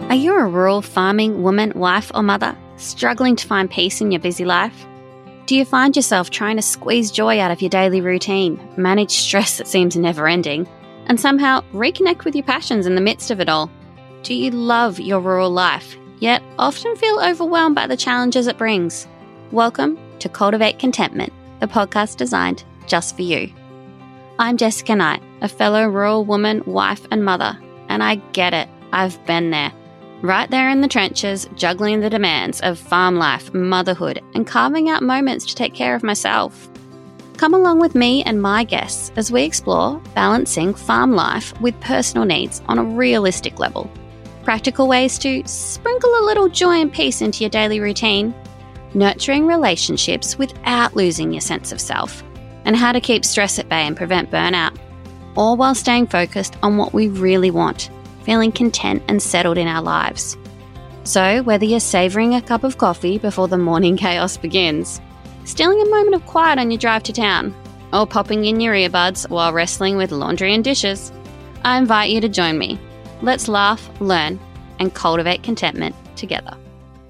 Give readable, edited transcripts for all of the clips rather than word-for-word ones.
Are you a rural farming woman, wife or mother, struggling to find peace in your busy life? Do you find yourself trying to squeeze joy out of your daily routine, manage stress that seems never-ending, and somehow reconnect with your passions in the midst of it all? Do you love your rural life, yet often feel overwhelmed by the challenges it brings? Welcome to Cultivate Contentment, the podcast designed just for you. I'm Jessica Knight, a fellow rural woman, wife and mother, and I get it, I've been there. Right there in the trenches, juggling the demands of farm life, motherhood, and carving out moments to take care of myself. Come along with me and my guests as we explore balancing farm life with personal needs on a realistic level. Practical ways to sprinkle a little joy and peace into your daily routine, nurturing relationships without losing your sense of self, and how to keep stress at bay and prevent burnout, all while staying focused on what we really want, feeling content and settled in our lives. So whether you're savouring a cup of coffee before the morning chaos begins, stealing a moment of quiet on your drive to town, or popping in your earbuds while wrestling with laundry and dishes, I invite you to join me. Let's laugh, learn, and cultivate contentment together.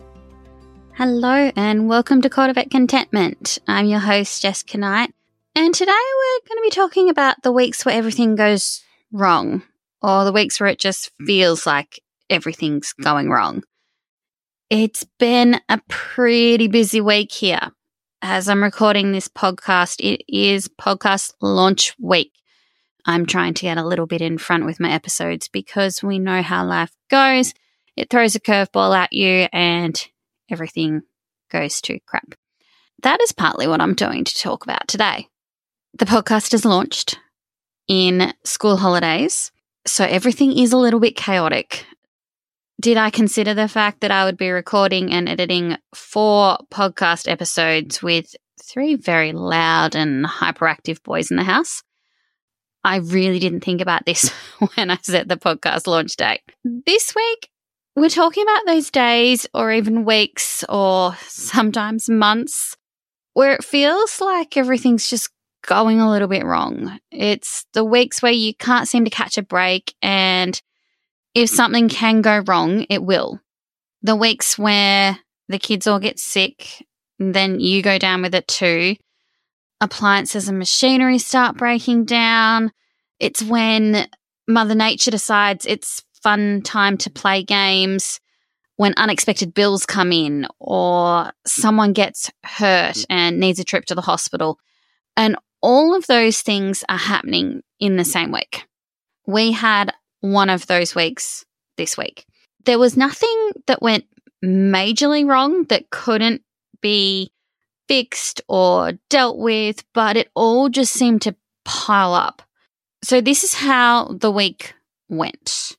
Hello and welcome to Cultivate Contentment. I'm your host, Jessica Knight, and today we're going to be talking about the weeks where everything goes wrong, or the weeks where it just feels like everything's going wrong. It's been a pretty busy week here. As I'm recording this podcast, it is podcast launch week. I'm trying to get a little bit in front with my episodes because we know how life goes. It throws a curveball at you and everything goes to crap. That is partly what I'm going to talk about today. The podcast is launched in school holidays, so everything is a little bit chaotic. Did I consider the fact that I would be recording and editing 4 podcast episodes with 3 very loud and hyperactive boys in the house? I really didn't think about this when I set the podcast launch date. This week, we're talking about those days or even weeks or sometimes months where it feels like everything's just going a little bit wrong. It's the weeks where you can't seem to catch a break, and if something can go wrong, it will. The weeks where the kids all get sick, then you go down with it too. Appliances and machinery start breaking down. It's when Mother Nature decides it's fun time to play games, when unexpected bills come in, or someone gets hurt and needs a trip to the hospital. And all of those things are happening in the same week. We had one of those weeks this week. There was nothing that went majorly wrong that couldn't be fixed or dealt with, but it all just seemed to pile up. So this is how the week went.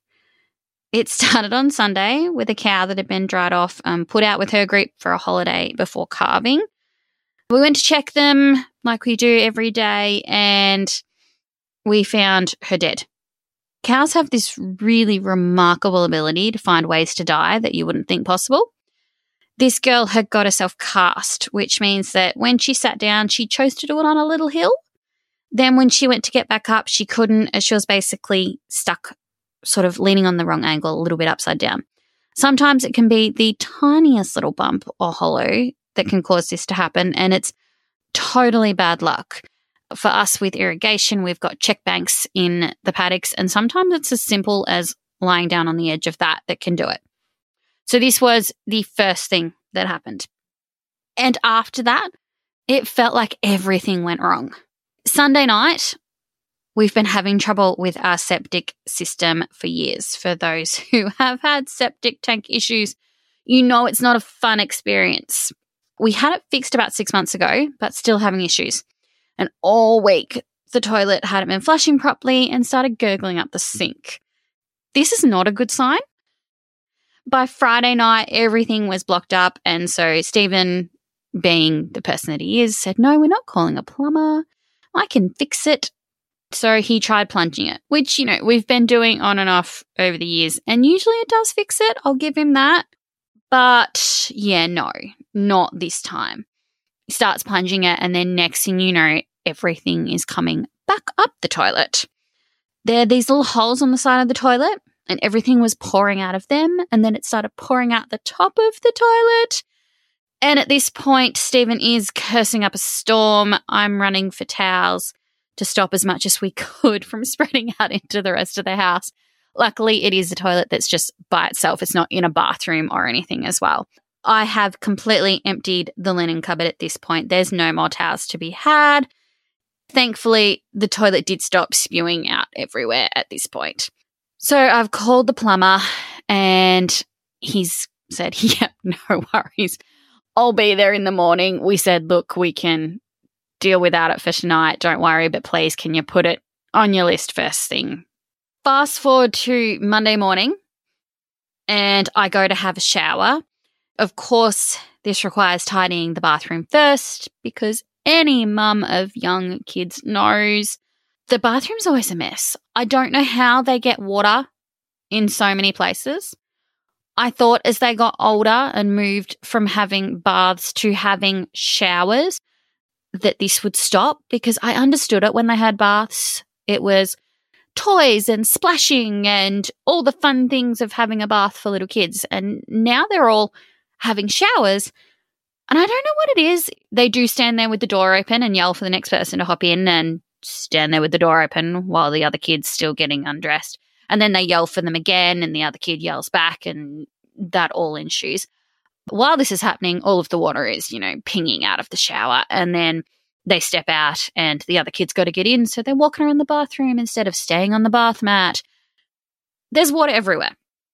It started on Sunday with a cow that had been dried off, put out with her group for a holiday before calving. We went to check them like we do every day, and we found her dead. Cows have this really remarkable ability to find ways to die that you wouldn't think possible. This girl had got herself cast, which means that when she sat down, she chose to do it on a little hill. Then when she went to get back up, she couldn't, as she was basically stuck, sort of leaning on the wrong angle, a little bit upside down. Sometimes it can be the tiniest little bump or hollow that can cause this to happen, and it's totally bad luck. For us with irrigation, we've got check banks in the paddocks, and sometimes it's as simple as lying down on the edge of that can do it. So this was the first thing that happened. And after that, it felt like everything went wrong. Sunday night, we've been having trouble with our septic system for years. For those who have had septic tank issues, you know it's not a fun experience. We had it fixed about 6 months ago, but still having issues. And all week, the toilet hadn't been flushing properly and started gurgling up the sink. This is not a good sign. By Friday night, everything was blocked up, and so Stephen, being the person that he is, said, "No, we're not calling a plumber. I can fix it." So he tried plunging it, which, we've been doing on and off over the years, and usually it does fix it. I'll give him that. But yeah, no, not this time. He starts plunging it, and then next thing you know, everything is coming back up the toilet. There are these little holes on the side of the toilet. and everything was pouring out of them, and then it started pouring out the top of the toilet. And at this point, Stephen is cursing up a storm. I'm running for towels to stop as much as we could from spreading out into the rest of the house. Luckily, it is a toilet that's just by itself. It's not in a bathroom or anything as well. I have completely emptied the linen cupboard at this point. There's no more towels to be had. Thankfully, the toilet did stop spewing out everywhere at this point. So I've called the plumber and he's said, yep, no worries. I'll be there in the morning. We said, look, we can deal without it for tonight. Don't worry, but please, can you put it on your list first thing? Fast forward to Monday morning and I go to have a shower. Of course, this requires tidying the bathroom first because any mum of young kids knows the bathroom's always a mess. I don't know how they get water in so many places. I thought as they got older and moved from having baths to having showers that this would stop because I understood it when they had baths. It was toys and splashing and all the fun things of having a bath for little kids. And now they're all having showers. And I don't know what it is. They do stand there with the door open and yell for the next person to hop in and stand there with the door open while the other kid's still getting undressed. And then they yell for them again and the other kid yells back and that all ensues. While this is happening, all of the water is, pinging out of the shower. And then they step out and the other kid's got to get in. So they're walking around the bathroom instead of staying on the bath mat. There's water everywhere.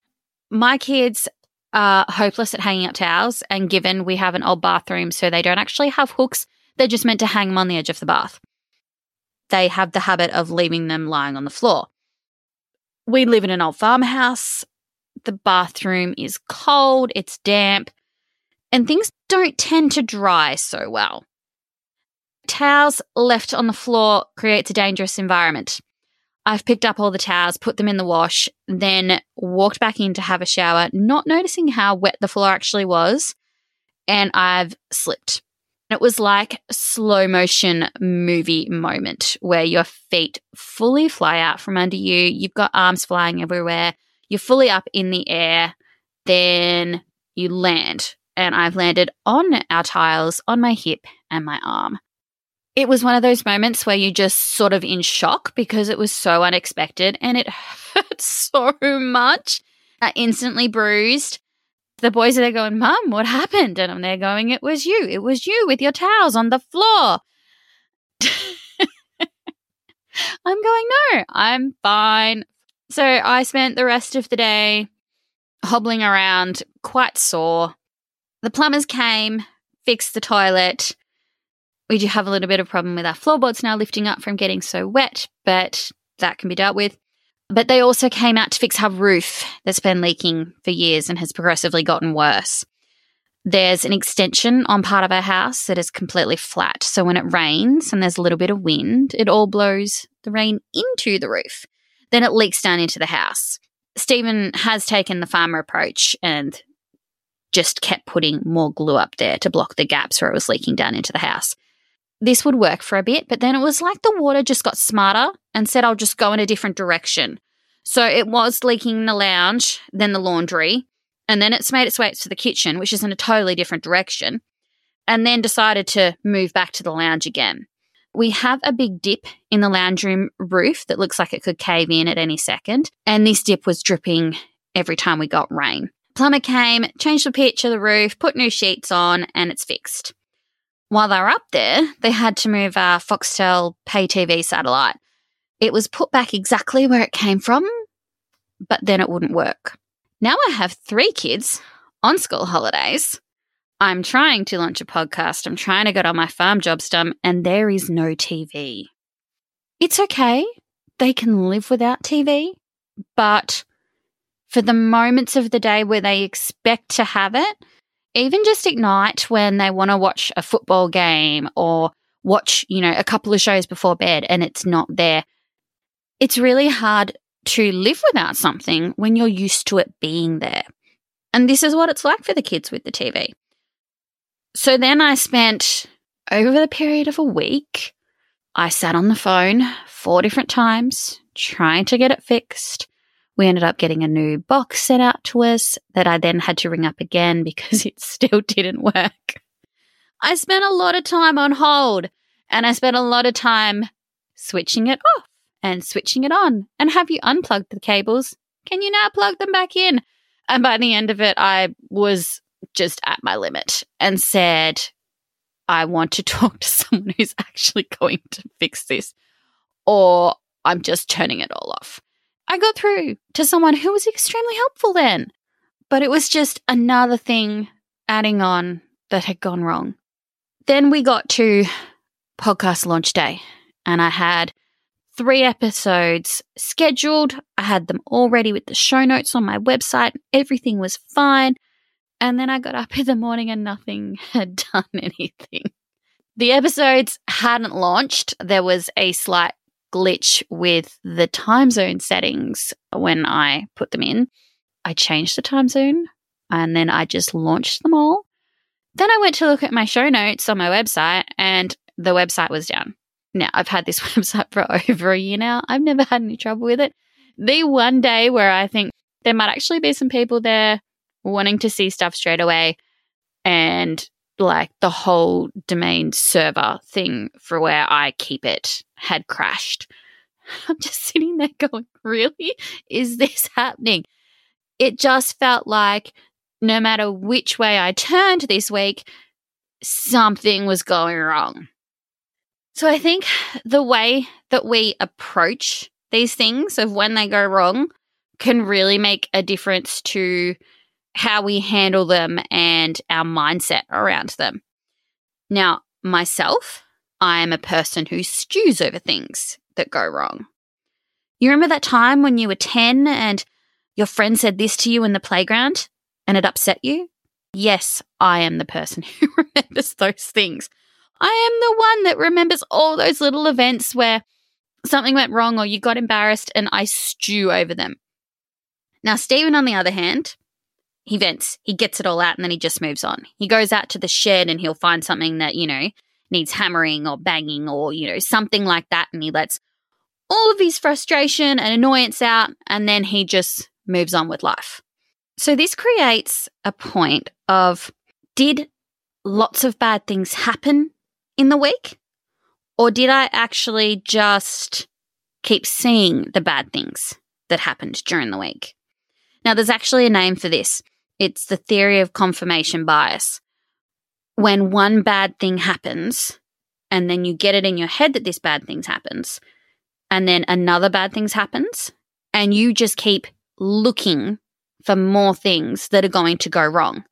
My kids are hopeless at hanging up towels. And given we have an old bathroom, so they don't actually have hooks, they're just meant to hang them on the edge of the bath. They have the habit of leaving them lying on the floor. We live in an old farmhouse. The bathroom is cold, it's damp, and things don't tend to dry so well. Towels left on the floor creates a dangerous environment. I've picked up all the towels, put them in the wash, then walked back in to have a shower, not noticing how wet the floor actually was, and I've slipped. It was like a slow motion movie moment where your feet fully fly out from under you. You've got arms flying everywhere. You're fully up in the air. Then you land. And I've landed on our tiles, on my hip and my arm. It was one of those moments where you're just sort of in shock because it was so unexpected and it hurt so much. I instantly bruised. The boys are there going, Mum, what happened? And I'm there going, it was you. It was you with your towels on the floor. I'm going, no, I'm fine. So I spent the rest of the day hobbling around, quite sore. The plumbers came, fixed the toilet. We do have a little bit of problem with our floorboards now lifting up from getting so wet, but that can be dealt with. But they also came out to fix our roof that's been leaking for years and has progressively gotten worse. There's an extension on part of our house that is completely flat. So when it rains and there's a little bit of wind, it all blows the rain into the roof. Then it leaks down into the house. Stephen has taken the farmer approach and just kept putting more glue up there to block the gaps where it was leaking down into the house. This would work for a bit, but then it was like the water just got smarter and said, I'll just go in a different direction. So it was leaking in the lounge, then the laundry, and then it's made its way to the kitchen, which is in a totally different direction, and then decided to move back to the lounge again. We have a big dip in the lounge room roof that looks like it could cave in at any second, and this dip was dripping every time we got rain. Plumber came, changed the pitch of the roof, put new sheets on, and it's fixed. While they were up there, they had to move our Foxtel pay TV satellite. It was put back exactly where it came from, but then it wouldn't work. Now I have 3 kids on school holidays. I'm trying to launch a podcast. I'm trying to get on my farm jobs done, and there is no TV. It's okay. They can live without TV, but for the moments of the day where they expect to have it, even just at night when they want to watch a football game or watch, a couple of shows before bed and it's not there, it's really hard to live without something when you're used to it being there. And this is what it's like for the kids with the TV. So then I spent, over the period of a week, I sat on the phone 4 different times trying to get it fixed. We ended up getting a new box sent out to us that I then had to ring up again because it still didn't work. I spent a lot of time on hold, and I spent a lot of time switching it off and switching it on. And have you unplugged the cables? Can you now plug them back in? And by the end of it, I was just at my limit and said, I want to talk to someone who's actually going to fix this, or I'm just turning it all off. I got through to someone who was extremely helpful then, but it was just another thing adding on that had gone wrong. Then we got to podcast launch day, and I had 3 episodes scheduled. I had them all ready with the show notes on my website. Everything was fine. And then I got up in the morning and nothing had done anything. The episodes hadn't launched. There was a slight glitch with the time zone settings when I put them in. I changed the time zone and then I just launched them all. Then I went to look at my show notes on my website and the website was down. Now, I've had this website for over a year now. I've never had any trouble with it. The one day where I think there might actually be some people there wanting to see stuff straight away, and like the whole domain server thing for where I keep it had crashed. I'm just sitting there going, really? Is this happening? It just felt like no matter which way I turned this week, something was going wrong. So I think the way that we approach these things of when they go wrong can really make a difference to how we handle them and our mindset around them. Now, myself, I am a person who stews over things that go wrong. You remember that time when you were 10 and your friend said this to you in the playground and it upset you? Yes, I am the person who remembers those things. I am the one that remembers all those little events where something went wrong or you got embarrassed, and I stew over them. Now, Stephen, on the other hand, he vents, he gets it all out, and then he just moves on. He goes out to the shed and he'll find something that, needs hammering or banging or, something like that, and he lets all of his frustration and annoyance out, and then he just moves on with life. So this creates a point of, did lots of bad things happen in the week? Or did I actually just keep seeing the bad things that happened during the week? Now, there's actually a name for this. It's the theory of confirmation bias. When one bad thing happens, and then you get it in your head that this bad thing happens, and then another bad thing happens, and you just keep looking for more things that are going to go wrong.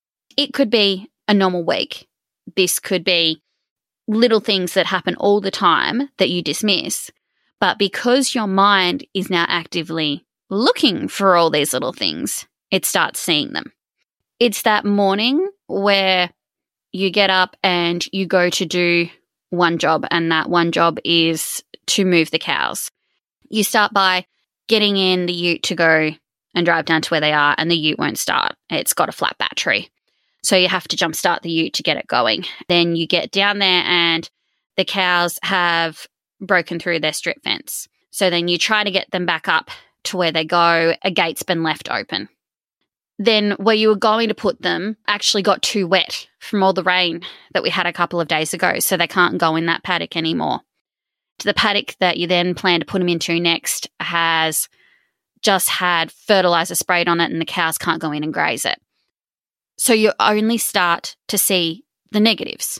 It could be a normal week. This could be little things that happen all the time that you dismiss. But because your mind is now actively looking for all these little things, it starts seeing them. It's that morning where you get up and you go to do one job, and that one job is to move the cows. You start by getting in the ute to go and drive down to where they are, and the ute won't start. It's got a flat battery. So you have to jumpstart the ute to get it going. Then you get down there and the cows have broken through their strip fence. So then you try to get them back up to where they go. A gate's been left open. Then where you were going to put them actually got too wet from all the rain that we had a couple of days ago, so they can't go in that paddock anymore. The paddock that you then plan to put them into next has just had fertilizer sprayed on it, and the cows can't go in and graze it. So you only start to see the negatives.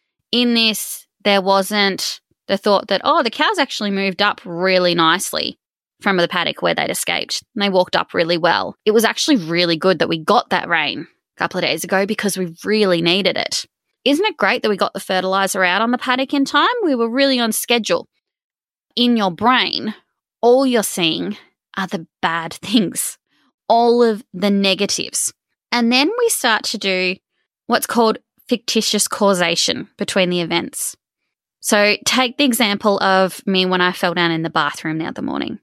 In this, there wasn't the thought that, the cows actually moved up really nicely from the paddock where they'd escaped. And they walked up really well. It was actually really good that we got that rain a couple of days ago because we really needed it. Isn't it great that we got the fertilizer out on the paddock in time? We were really on schedule. In your brain, all you're seeing are the bad things, all of the negatives. And then we start to do what's called fictitious causation between the events. So take the example of me when I fell down in the bathroom the other morning.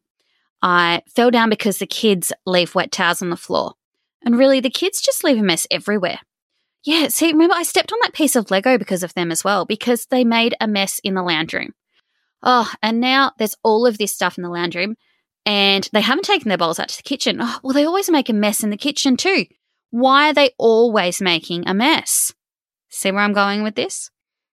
I fell down because the kids leave wet towels on the floor. And really, the kids just leave a mess everywhere. Yeah, see, remember I stepped on that piece of Lego because of them as well, because they made a mess in the lounge room. Oh, and now there's all of this stuff in the lounge room, and they haven't taken their bowls out to the kitchen. Oh, well, they always make a mess in the kitchen too. Why are they always making a mess? See where I'm going with this?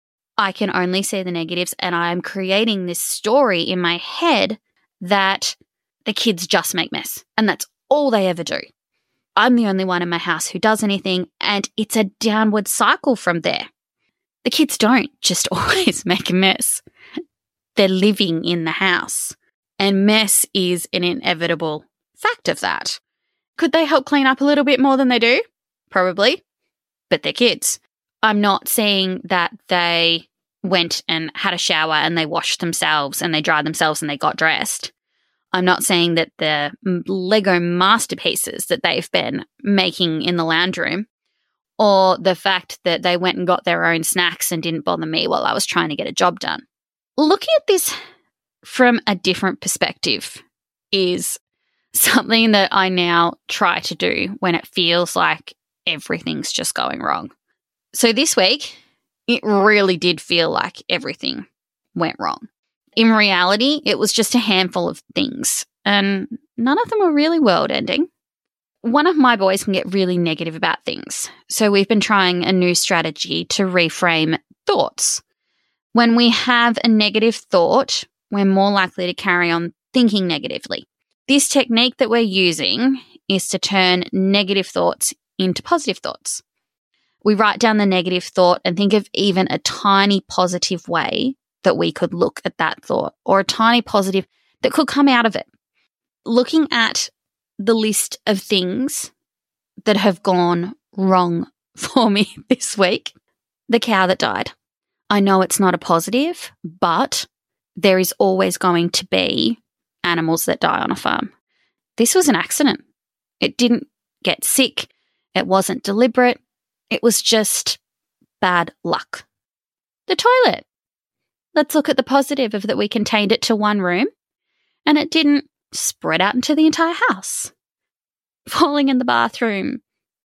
I can only see the negatives, and I'm creating this story in my head that the kids just make mess, and that's all they ever do. I'm the only one in my house who does anything, and it's a downward cycle from there. The kids don't just always make a mess. They're living in the house, and mess is an inevitable fact of that. Could they help clean up a little bit more than they do? Probably, but they're kids. I'm not saying that they went and had a shower and they washed themselves and they dried themselves and they got dressed. I'm not saying that the Lego masterpieces that they've been making in the lounge room, or the fact that they went and got their own snacks and didn't bother me while I was trying to get a job done. Looking at this from a different perspective is something that I now try to do when it feels like everything's just going wrong. So this week, it really did feel like everything went wrong. In reality, it was just a handful of things, and none of them were really world-ending. One of my boys can get really negative about things, so we've been trying a new strategy to reframe thoughts. When we have a negative thought, we're more likely to carry on thinking negatively. This technique that we're using is to turn negative thoughts into positive thoughts. We write down the negative thought and think of even a tiny positive way that we could look at that thought, or a tiny positive that could come out of it. Looking at the list of things that have gone wrong for me this week. The cow that died. I know it's not a positive, but there is always going to be animals that die on a farm. This was an accident. It didn't get sick. It wasn't deliberate. It was just bad luck. The toilet. Let's look at the positive of that we contained it to one room and it didn't spread out into the entire house. Falling in the bathroom.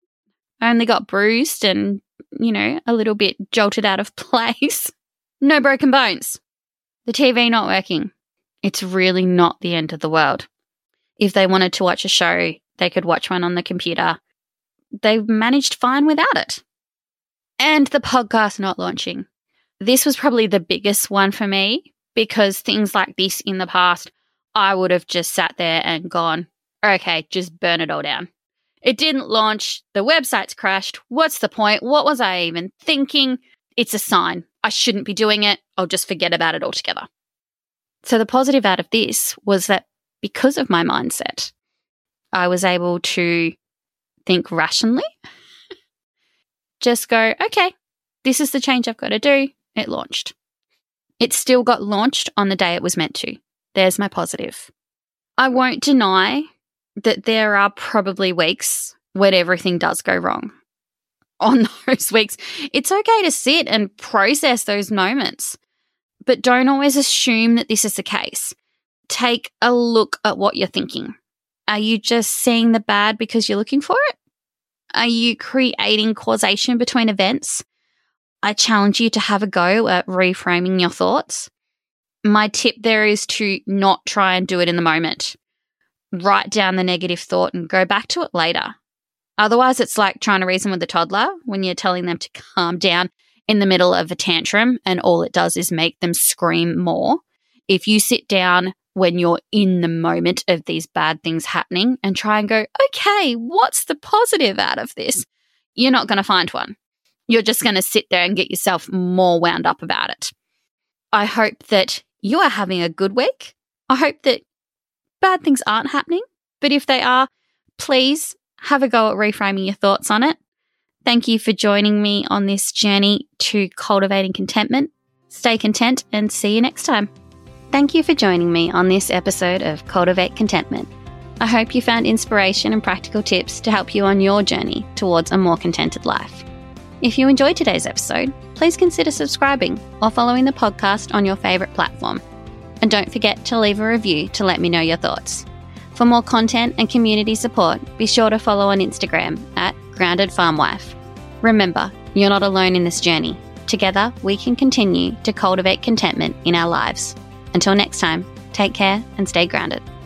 I only got bruised and, a little bit jolted out of place. No broken bones. The TV not working. It's really not the end of the world. If they wanted to watch a show, they could watch one on the computer. They managed fine without it. And the podcast not launching. This was probably the biggest one for me, because things like this in the past, I would have just sat there and gone, okay, just burn it all down. It didn't launch. The website's crashed. What's the point? What was I even thinking? It's a sign. I shouldn't be doing it. I'll just forget about it altogether. So the positive out of this was that because of my mindset, I was able to think rationally. Just go, okay, this is the change I've got to do. It launched. It still got launched on the day it was meant to. There's my positive. I won't deny that there are probably weeks when everything does go wrong. On those weeks, it's okay to sit and process those moments, but don't always assume that this is the case. Take a look at what you're thinking. Are you just seeing the bad because you're looking for it? Are you creating causation between events? I challenge you to have a go at reframing your thoughts. My tip there is to not try and do it in the moment. Write down the negative thought and go back to it later. Otherwise, it's like trying to reason with a toddler when you're telling them to calm down in the middle of a tantrum, and all it does is make them scream more. If you sit down when you're in the moment of these bad things happening and try and go, okay, what's the positive out of this? You're not going to find one. You're just going to sit there and get yourself more wound up about it. I hope that you are having a good week. I hope that bad things aren't happening, but if they are, please have a go at reframing your thoughts on it. Thank you for joining me on this journey to cultivating contentment. Stay content and see you next time. Thank you for joining me on this episode of Cultivate Contentment. I hope you found inspiration and practical tips to help you on your journey towards a more contented life. If you enjoyed today's episode, please consider subscribing or following the podcast on your favourite platform. And don't forget to leave a review to let me know your thoughts. For more content and community support, be sure to follow on Instagram at Grounded Farm Wife. Remember, you're not alone in this journey. Together, we can continue to cultivate contentment in our lives. Until next time, take care and stay grounded.